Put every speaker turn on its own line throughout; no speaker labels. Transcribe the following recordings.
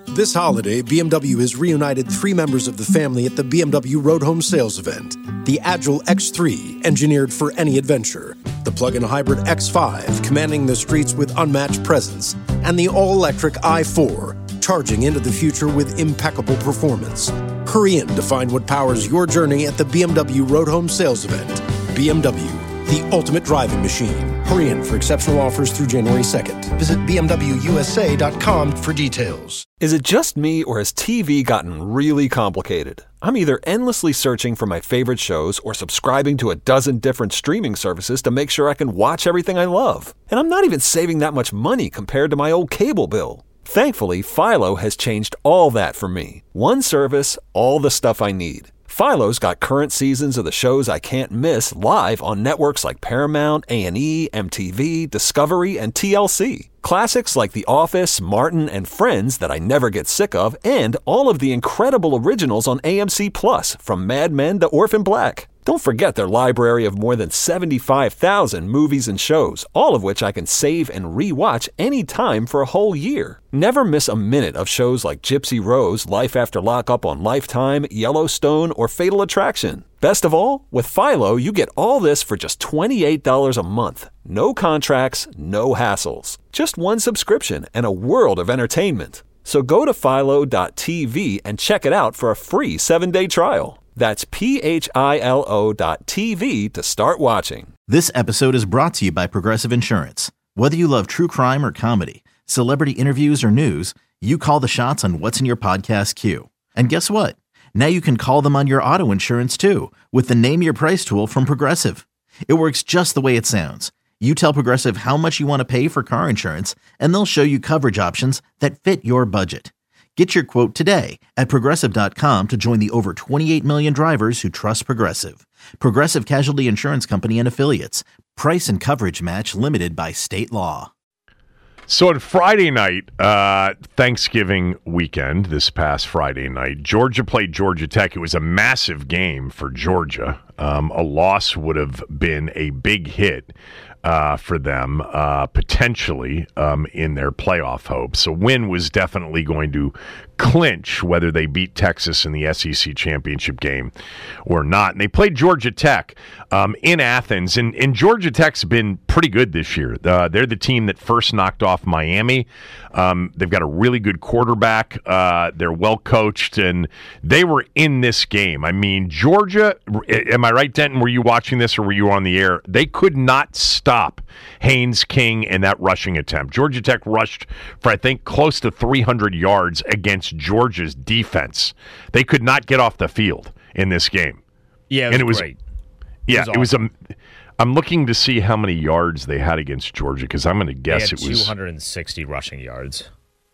This holiday, BMW has reunited 3 members of the family at the BMW Road Home Sales event. The Agile X3, engineered for any adventure. The plug-in hybrid X5, commanding the streets with unmatched presence. And the all-electric i4, charging into the future with impeccable performance. Hurry in to find what powers your journey at the BMW Road Home Sales event. BMW, the ultimate driving machine. Hurry in for exceptional offers through January 2nd. Visit BMWUSA.com for details.
Is it just me, or has TV gotten really complicated? I'm either endlessly searching for my favorite shows or subscribing to a dozen different streaming services to make sure I can watch everything I love. And I'm not even saving that much money compared to my old cable bill. Thankfully, Philo has changed all that for me. One service, all the stuff I need. Philo's got current seasons of the shows I can't miss live on networks like Paramount, A&E, MTV, Discovery, and TLC. Classics like The Office, Martin, and Friends that I never get sick of, and all of the incredible originals on AMC+, from Mad Men to Orphan Black. Don't forget their library of more than 75,000 movies and shows, all of which I can save and re-watch anytime for a whole year. Never miss a minute of shows like Gypsy Rose, Life After Lockup on Lifetime, Yellowstone, or Fatal Attraction. Best of all, with Philo, you get all this for just $28 a month. No contracts, no hassles. Just one subscription and a world of entertainment. So go to philo.tv and check it out for a free 7-day trial. That's philo.tv to start watching.
This episode is brought to you by Progressive Insurance. Whether you love true crime or comedy, celebrity interviews or news, you call the shots on what's in your podcast queue. And guess what? Now you can call them on your auto insurance too with the Name Your Price tool from Progressive. It works just the way it sounds. You tell Progressive how much you want to pay for car insurance, and they'll show you coverage options that fit your budget. Get your quote today at Progressive.com to join the over 28 million drivers who trust Progressive. Progressive Casualty Insurance Company and Affiliates. Price and coverage match limited by state law.
So on Friday night, Thanksgiving weekend, this past Friday night, Georgia played Georgia Tech. It was a massive game for Georgia. A loss would have been a big hit for them, potentially in their playoff hopes. A win was definitely going to clinch whether they beat Texas in the SEC championship game or not. And they played Georgia Tech in Athens, and Georgia Tech's been pretty good this year. They're the team that first knocked off Miami. They've got a really good quarterback. They're well coached, and they were in this game. I mean, Georgia, am I right, Denton? Were you watching this or were you on the air? They could not stop Haynes King in that rushing attempt. Georgia Tech rushed for, I think, close to 300 yards against Georgia's defense. They could not get off the field in this game.
Yeah, it was great.
Yeah, it was I'm looking to see how many yards they had against Georgia, because I'm going to guess it was
260 rushing yards.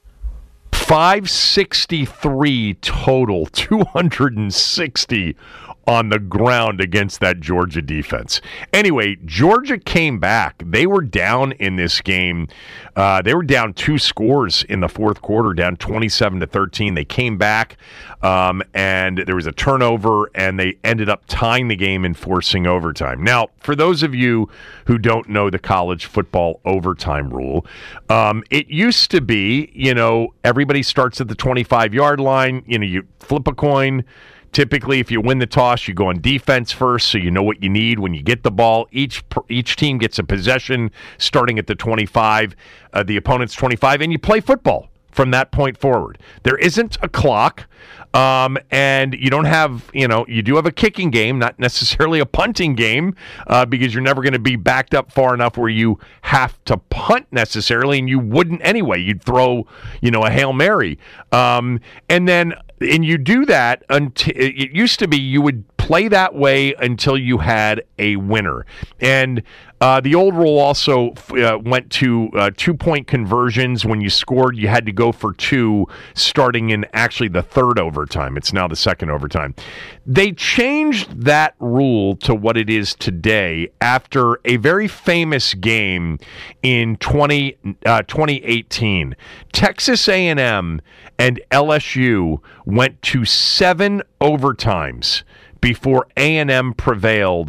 563 total, 260 on the ground against that Georgia defense. Anyway, Georgia came back. They were down in this game. They were down 2 scores in the fourth quarter, down 27-13. They came back, and there was a turnover, and they ended up tying the game and forcing overtime. Now, for those of you who don't know the college football overtime rule, it used to be, everybody starts at the 25-yard line. You flip a coin. Typically, if you win the toss, you go on defense first, so you know what you need when you get the ball. Each team gets a possession starting at the 25, the opponent's 25, and you play football from that point forward. There isn't a clock, and you don't have, you do have a kicking game, not necessarily a punting game, because you're never going to be backed up far enough where you have to punt necessarily, and you wouldn't anyway. You'd throw, a Hail Mary. And you do that until it used to be you would play that way until you had a winner. And the old rule also went to 2-point conversions. When you scored, you had to go for 2 starting in actually the third overtime. It's now the second overtime. They changed that rule to what it is today after a very famous game in 2018. Texas A&M and LSU went to 7 overtimes before A&M prevailed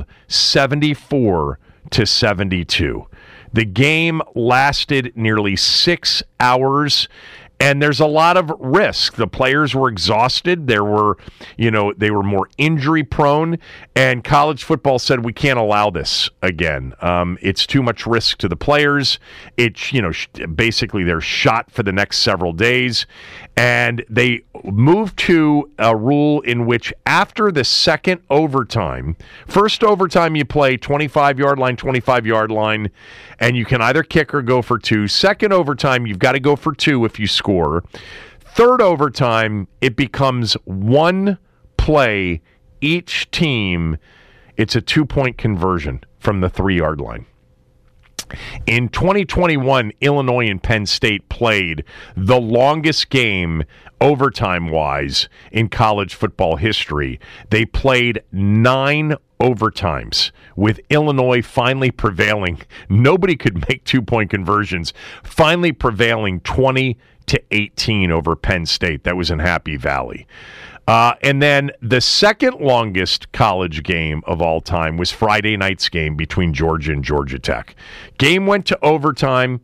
74-72. The game lasted nearly 6 hours, And there's a lot of risk. The players were exhausted. They were more injury prone. And college football said, we can't allow this again. It's too much risk to the players. It's, basically they're shot for the next several days. And they moved to a rule in which after the second overtime, first overtime you play 25-yard line, 25-yard line, and you can either kick or go for two. Second overtime, you've got to go for two if you score. Third overtime, it becomes one play each team. It's a 2-point conversion from the 3-yard line. In 2021, Illinois and Penn State played the longest game overtime-wise in college football history. They played 9 overtimes, with Illinois finally prevailing. Nobody could make 2-point conversions, finally prevailing 20-18 over Penn State. That was in Happy Valley. And then the second longest college game of all time was Friday night's game between Georgia and Georgia Tech. Game went to overtime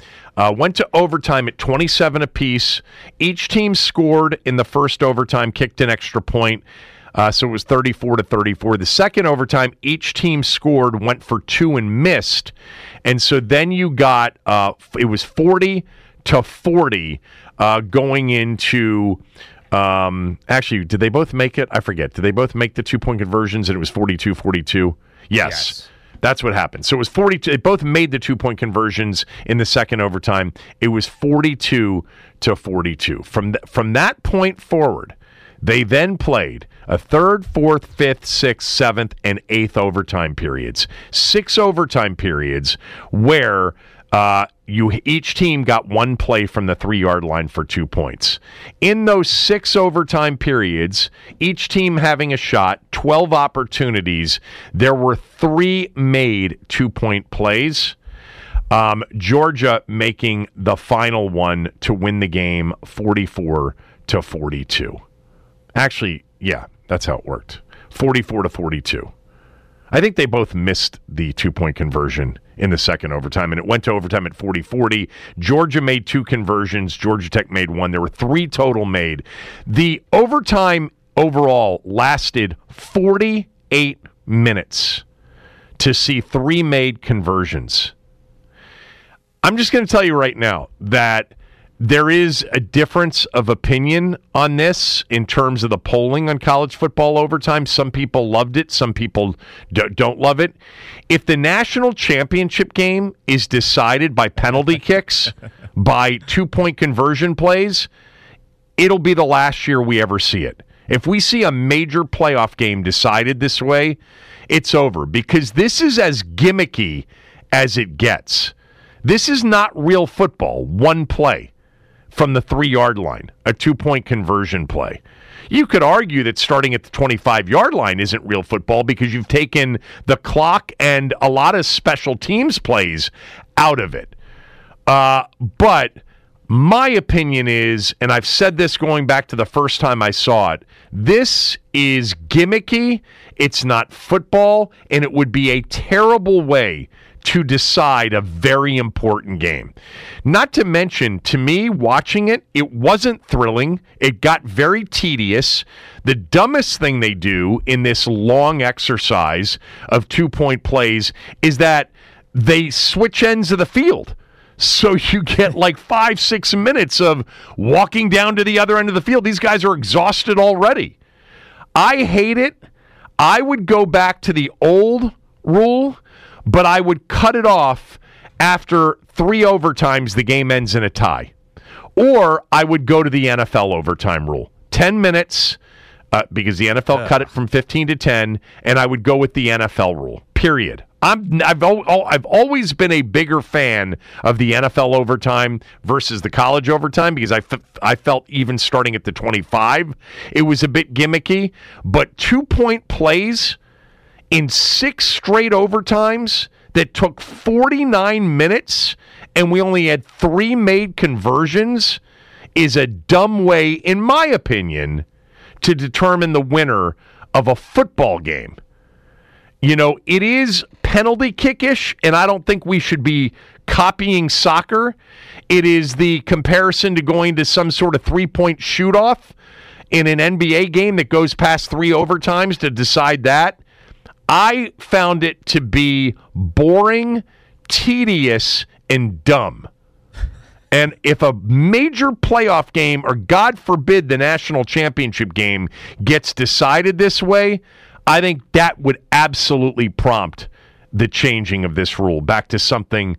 at 27 apiece. Each team scored in the first overtime, kicked an extra point. So it was 34-34. The second overtime, each team scored, went for 2 and missed. And so then you got, it was 40-40 going into... actually, did they both make it? I forget. Did they both make the 2-point conversions and it was 42-42? Yes. That's what happened. So it was 42. They both made the 2-point conversions in the second overtime. It was 42-42. From that point forward, they then played a third, fourth, fifth, sixth, seventh, and eighth overtime periods. 6 overtime periods where each team got one play from the 3-yard line for 2 points. In those 6 overtime periods, each team having a shot, 12 opportunities, there were 3 made 2-point plays. Georgia making the final one to win the game 44-42. Actually, yeah, that's how it worked. 44-42. I think they both missed the 2-point conversion in the second overtime, and it went to overtime at 40-40. Georgia made 2 conversions. Georgia Tech made 1. There were 3 total made. The overtime overall lasted 48 minutes to see 3 made conversions. I'm just going to tell you right now that there is a difference of opinion on this in terms of the polling on college football overtime. Some people loved it. Some people don't love it. If the national championship game is decided by penalty kicks, by 2-point conversion plays, it'll be the last year we ever see it. If we see a major playoff game decided this way, it's over, because this is as gimmicky as it gets. This is not real football. One play from the 3-yard line, a 2-point conversion play. You could argue that starting at the 25-yard line isn't real football because you've taken the clock and a lot of special teams plays out of it. But my opinion is, and I've said this going back to the first time I saw it, this is gimmicky, it's not football, and it would be a terrible way to decide a very important game. Not to mention, to me, watching it, it wasn't thrilling. It got very tedious. The dumbest thing they do in this long exercise of 2-point plays is that they switch ends of the field. So you get like 5-6 minutes of walking down to the other end of the field. These guys are exhausted already. I hate it. I would go back to the old rule, but I would cut it off after 3 overtimes, the game ends in a tie. Or I would go to the NFL overtime rule. 10 minutes, because the NFL cut it from 15 to 10, and I would go with the NFL rule, period. I've always been a bigger fan of the NFL overtime versus the college overtime because I felt even starting at the 25, it was a bit gimmicky. But 2-point plays in 6 straight overtimes that took 49 minutes and we only had 3 made conversions is a dumb way, in my opinion, to determine the winner of a football game. You know, it is penalty kick-ish, and I don't think we should be copying soccer. It is the comparison to going to some sort of three-point shoot-off in an NBA game that goes past 3 overtimes to decide that. I found it to be boring, tedious, and dumb. And if a major playoff game, or God forbid the national championship game, gets decided this way, I think that would absolutely prompt the changing of this rule back to something,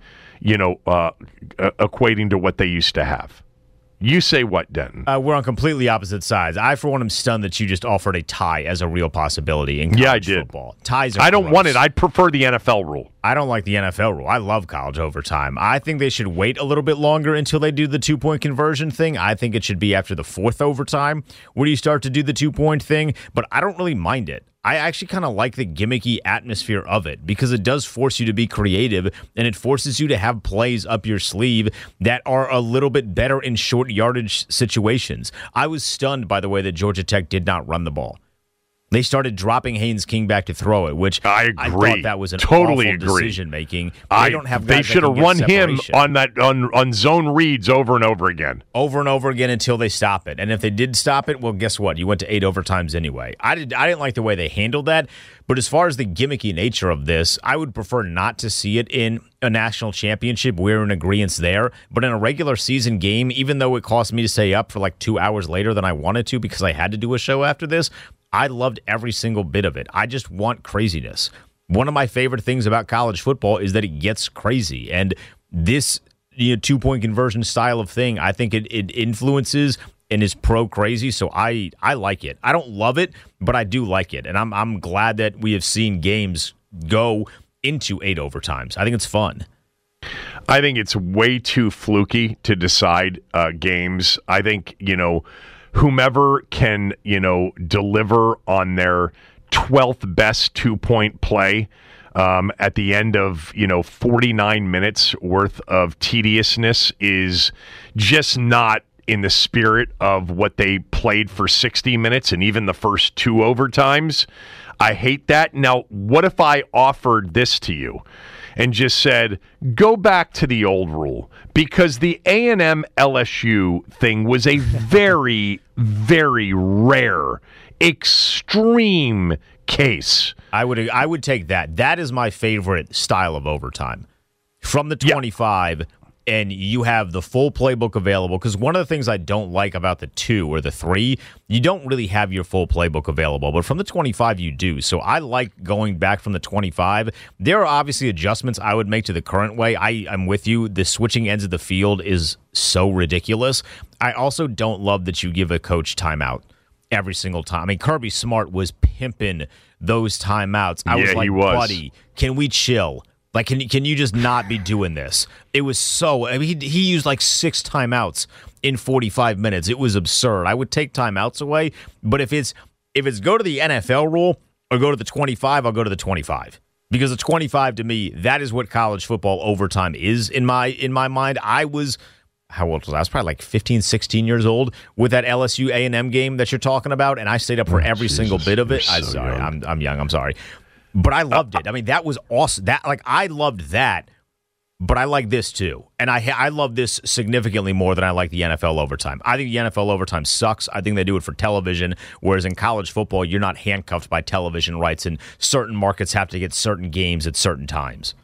equating to what they used to have. You say what, Denton?
We're on completely opposite sides. I, for one, am stunned that you just offered a tie as a real possibility in college football. Ties are
I don't
gross.
want it. I'd prefer the NFL rule.
I don't like the NFL rule. I love college overtime. I think they should wait a little bit longer until they do the 2-point conversion thing. I think it should be after the 4th overtime where you start to do the 2-point thing, but I don't really mind it. I actually kind of like the gimmicky atmosphere of it because it does force you to be creative and it forces you to have plays up your sleeve that are a little bit better in short yardage situations. I was stunned by the way that Georgia Tech did not run the ball. They started dropping Haynes King back to throw it, which
I agree.
I thought that was an
totally
awful decision making.
They should have run him on zone reads over and over again.
Over and over again until they stop it. And if they did stop it, well, guess what? You went to 8 overtimes anyway. I didn't like the way they handled that. But as far as the gimmicky nature of this, I would prefer not to see it in a national championship. We're in agreement there. But in a regular season game, even though it cost me to stay up for like 2 hours later than I wanted to because I had to do a show after this, I loved every single bit of it. I just want craziness. One of my favorite things about college football is that it gets crazy. And this 2-point conversion style of thing, I think it influences and is pro-crazy, so I like it. I don't love it, but I do like it. And I'm glad that we have seen games go into 8 overtimes. I think it's fun.
I think it's way too fluky to decide games. I think, whomever can, deliver on their 12th best 2-point play at the end of, 49 minutes worth of tediousness is just not in the spirit of what they played for 60 minutes and even the first 2 overtimes. I hate that. Now, what if I offered this to you and just said, go back to the old rule? Because the A&M LSU thing was a very, very rare, extreme case.
I would take that. That is my favorite style of overtime. From the 25, and you have the full playbook available. Because one of the things I don't like about the 2 or the 3, you don't really have your full playbook available. But from the 25, you do. So I like going back from the 25. There are obviously adjustments I would make to the current way. I'm with you. The switching ends of the field is so ridiculous. I also don't love that you give a coach timeout every single time. I mean, Kirby Smart was pimping those timeouts. I was like, buddy, can we chill? Like, can you just not be doing this? It was so... I mean, he used like 6 timeouts in 45 minutes. It was absurd. I would take timeouts away, but if it's go to the NFL rule or go to the 25, I'll go to the 25. Because the 25, to me, that is what college football overtime is in my mind. I was... How old was I? I was probably like 15, 16 years old with that LSU A&M game that you're talking about, and I stayed up for every single bit of it. I'm sorry. I'm young. I'm sorry. But I loved it. I mean, that was awesome. I loved that, but I like this too. And I love this significantly more than I like the NFL overtime. I think the NFL overtime sucks. I think they do it for television, whereas in college football, you're not handcuffed by television rights, and certain markets have to get certain games at certain times.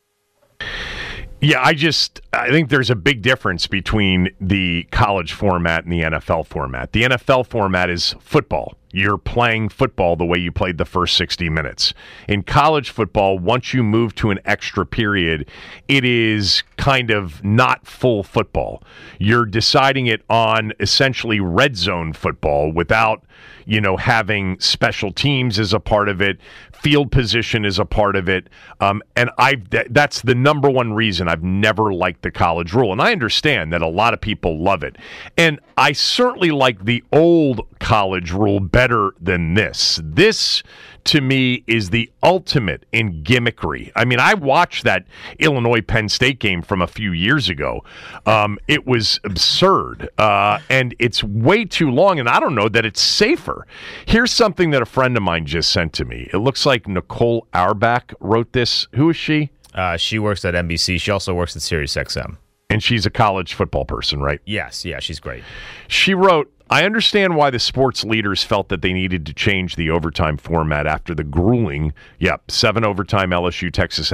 Yeah, I think there's a big difference between the college format and the NFL format. The NFL format is football. You're playing football the way you played the first 60 minutes. In college football, once you move to an extra period, it is kind of not full football. You're deciding it on essentially red zone football without, having special teams as a part of it. Field position is a part of it. And that's the number one reason I've never liked the college rule. And I understand that a lot of people love it. And I certainly like the old college rule better than this. This, to me, is the ultimate in gimmickry. I mean, I watched that Illinois-Penn State game from a few years ago. It was absurd, and it's way too long, and I don't know that it's safer. Here's something that a friend of mine just sent to me. It looks like Nicole Auerbach wrote this. Who is she?
She works at NBC. She also works at SiriusXM.
And she's a college football person, right?
Yes, yeah, she's great.
She wrote, I understand why the sports leaders felt that they needed to change the overtime format after the grueling, 7 overtime LSU Texas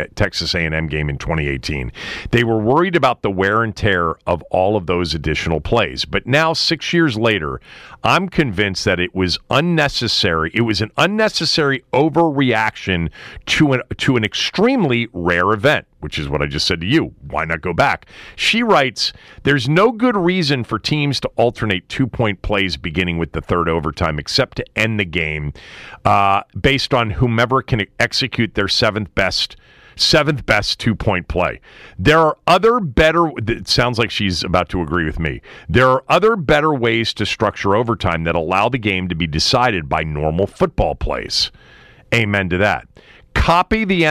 A&M game in 2018. They were worried about the wear and tear of all of those additional plays. But now, 6 years later, I'm convinced that it was unnecessary. It was an unnecessary overreaction to an extremely rare event, which is what I just said to you. Why not go back? She writes, there's no good reason for teams to alternate 2-point plays beginning with the third overtime except to end the game based on whomever can execute their seventh best 2-point play. There are other better, it sounds like she's about to agree with me. There are other better ways to structure overtime that allow the game to be decided by normal football plays. Amen to that. Copy the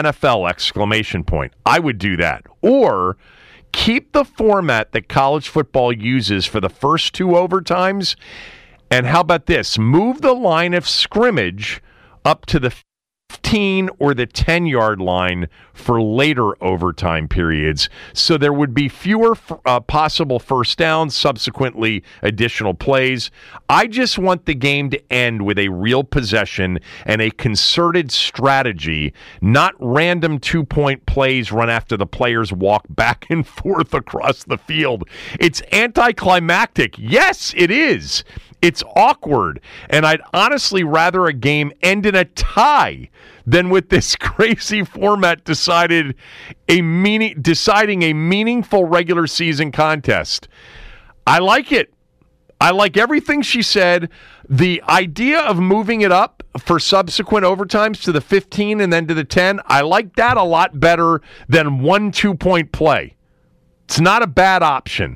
NFL! I would do that. Or keep the format that college football uses for the first 2 overtimes. And how about this? Move the line of scrimmage up to the 15 or the 10-yard line for later overtime periods, so there would be fewer possible first downs, subsequently additional plays. I just want the game to end with a real possession and a concerted strategy, not random 2-point plays run after the players walk back and forth across the field. It's anticlimactic. Yes, it is. It's awkward, and I'd honestly rather a game end in a tie than with this crazy format deciding a meaningful regular season contest. I like it. I like everything she said. The idea of moving it up for subsequent overtimes to the 15 and then to the 10, I like that a lot better than 1 2-point play. It's not a bad option.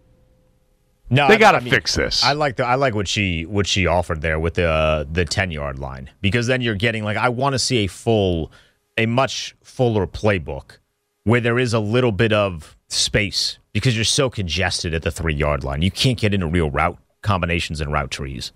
No,
they got to fix this.
I like what she offered there with the 10-yard line, because then you're getting, like, I want to see a much fuller playbook where there is a little bit of space, because you're so congested at the 3-yard line. You can't get into real route combinations and route trees.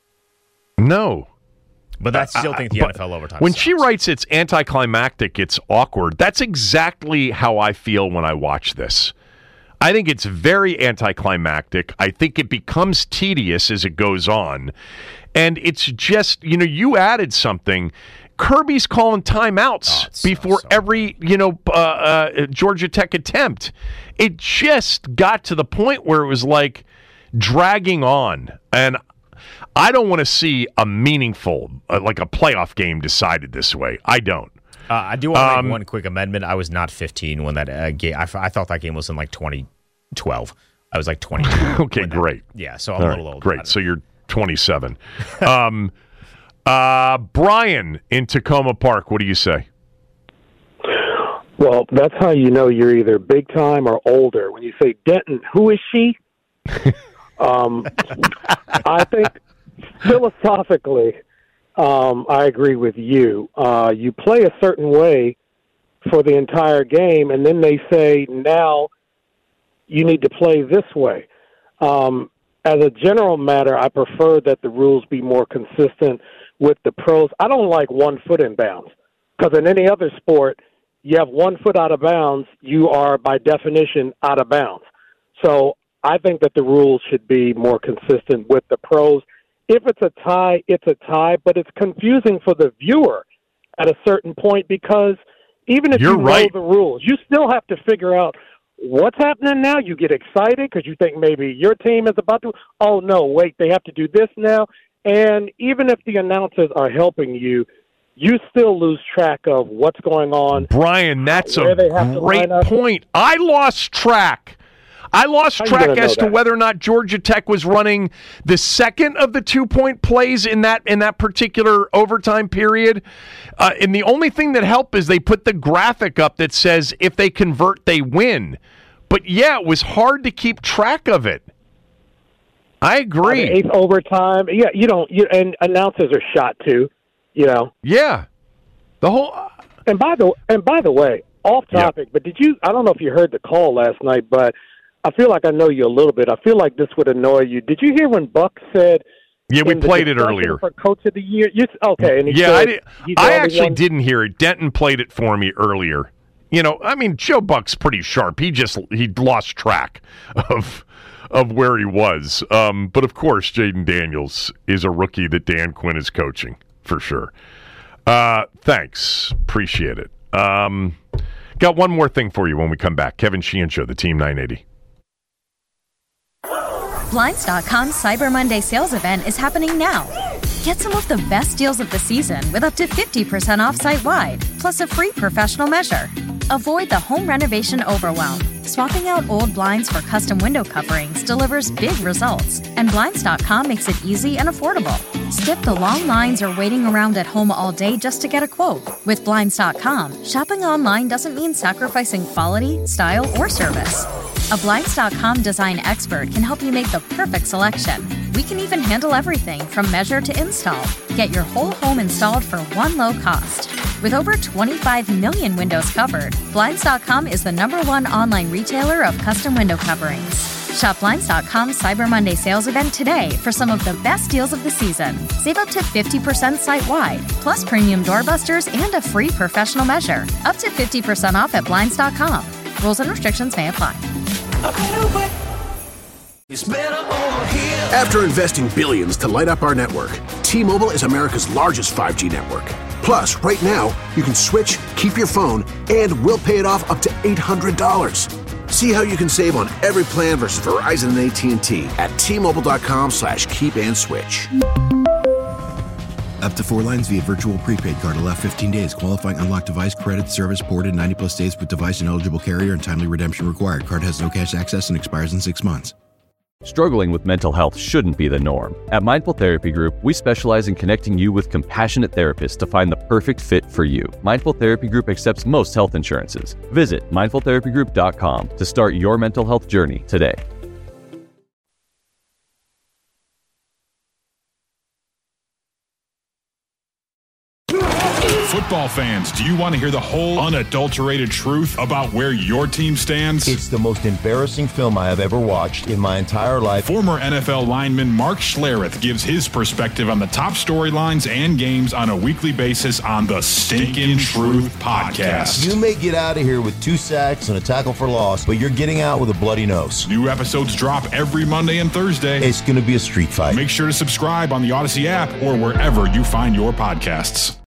No.
But I still think the NFL overtime
when
sucks.
she writes it's anticlimactic, it's awkward, that's exactly how I feel when I watch this. I think it's very anticlimactic. I think it becomes tedious as it goes on. And it's just, you added something. Kirby's calling timeouts before every, Georgia Tech attempt. It just got to the point where it was like dragging on. And I don't want to see a meaningful, like a playoff game decided this way. I don't.
I do want to make one quick amendment. I was not 15 when that game. I thought that game was in like 2012. I was like 22.
Okay, great.
So I'm a little old.
Great. So you're 27. Brian in Tacoma Park. What do you say?
Well, that's how you know you're either big time or older. When you say Denton, who is she? I think philosophically, I agree with you. You play a certain way for the entire game, and then they say, now you need to play this way. As a general matter, I prefer that the rules be more consistent with the pros. I don't like 1 foot in bounds, because in any other sport, you have 1 foot out of bounds, you are by definition out of bounds. So I think that the rules should be more consistent with the pros. If it's a tie, it's a tie, but it's confusing for the viewer at a certain point, because even if you know the rules, you still have to figure out what's happening now. You get excited because you think maybe your team is about to, oh no, wait, they have to do this now. And even if the announcers are helping you, you still lose track of what's going on.
Brian, that's a great point. I lost track as to whether or not Georgia Tech was running the second of the 2-point plays in that particular overtime period. And the only thing that helped is they put the graphic up that says if they convert, they win. But yeah, it was hard to keep track of it. I agree.
The 8th overtime, and announcers are shot too.
Yeah. The whole.
And by the way, off topic. But I don't know if you heard the call last night, but I feel like I know you a little bit. I feel like this would annoy you. Did you hear when Buck said?
Yeah, we played it earlier.
For Coach of the Year. Okay. And
I actually didn't hear it. Denton played it for me earlier. Joe Buck's pretty sharp. He lost track of where he was. But of course, Jaden Daniels is a rookie that Dan Quinn is coaching for sure. Thanks. Appreciate it. Got one more thing for you when we come back. Kevin Sheehan Show, the Team 980.
Blinds.com's Cyber Monday sales event is happening now. Get some of the best deals of the season with up to 50% off site-wide, plus a free professional measure. Avoid the home renovation overwhelm. Swapping out old blinds for custom window coverings delivers big results, and Blinds.com makes it easy and affordable. Skip the long lines or waiting around at home all day just to get a quote. With Blinds.com, shopping online doesn't mean sacrificing quality, style, or service. A Blinds.com design expert can help you make the perfect selection. We can even handle everything from measure to install. Get your whole home installed for one low cost. With over 25 million windows covered, Blinds.com is the #1 online retailer of custom window coverings. Shop Blinds.com's Cyber Monday sales event today for some of the best deals of the season. Save up to 50% site-wide, plus premium doorbusters and a free professional measure. Up to 50% off at Blinds.com. Rules and restrictions may apply.
After investing billions to light up our network, T-Mobile is America's largest 5G network. Plus, right now, you can switch, keep your phone, and we'll pay it off up to $800. See how you can save on every plan versus Verizon and AT&T at T-Mobile.com/keep-and-switch.
Up to 4 lines via virtual prepaid card. Allow 15 days. Qualifying unlocked device credit service ported 90+ days with device and eligible carrier and timely redemption required. Card has no cash access and expires in 6 months.
Struggling with mental health shouldn't be the norm. At Mindful Therapy Group, we specialize in connecting you with compassionate therapists to find the perfect fit for you. Mindful Therapy Group accepts most health insurances. Visit mindfultherapygroup.com to start your mental health journey today.
Football fans, do you want to hear the whole unadulterated truth about where your team stands?
It's the most embarrassing film I have ever watched in my entire life.
Former NFL lineman Mark Schlereth gives his perspective on the top storylines and games on a weekly basis on the Stinkin' Truth Podcast.
You may get out of here with 2 sacks and a tackle for loss, but you're getting out with a bloody nose.
New episodes drop every Monday and Thursday.
It's going to be a street fight.
Make sure to subscribe on the Odyssey app or wherever you find your podcasts.